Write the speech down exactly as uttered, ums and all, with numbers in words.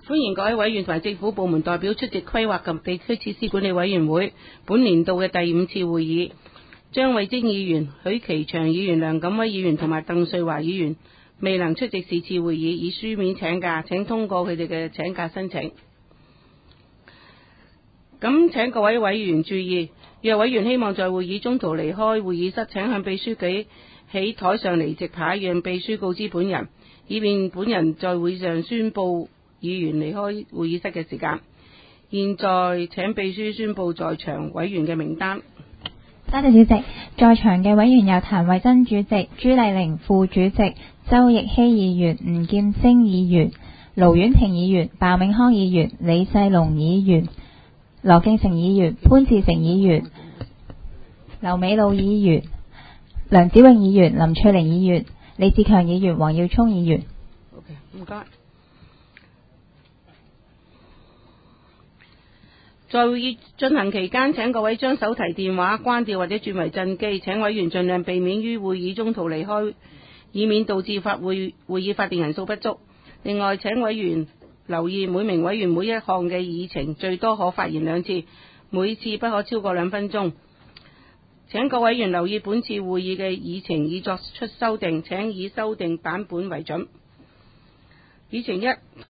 歡迎各位委員同埋政府部門代表出席規劃及地區設施管理委員會本年度嘅第五次會議。張慧晶議員、許其祥議員、梁錦威議員同埋鄧瑞華議員未能出席是次會議，以書面請假，請通過佢哋嘅請假申請。咁請各位委員注意，若委員希望在會議中途離開會議室，請向秘書舉起台上離席牌，讓秘書告知本人，以便本人在會上宣佈議員離開會議室嘅時間。現在請秘書宣佈在場委員嘅名單。 多謝主席，在場嘅委員有譚慧珍主席、朱麗玲副主席、周奕希議員、吳劍星議員、盧婉婷議員、鮑銘康議員、李世龍議員、羅敬成議員、潘志成議員、劉美露議員、梁子穎議員、林翠玲議員、李志強議員、黃耀聰議員。 OK， 唔該。在會議進行期間，請各位將手提電話關掉或者轉為震機，請委員盡量避免於會議中途離開，以免導致法會會議法定人數不足。另外，請委員留意每名委員每一項嘅議程最多可發言兩次，每次不可超過兩分鐘。請各委員留意本次會議嘅議程已作出修訂，請以修訂版本為準。議程一。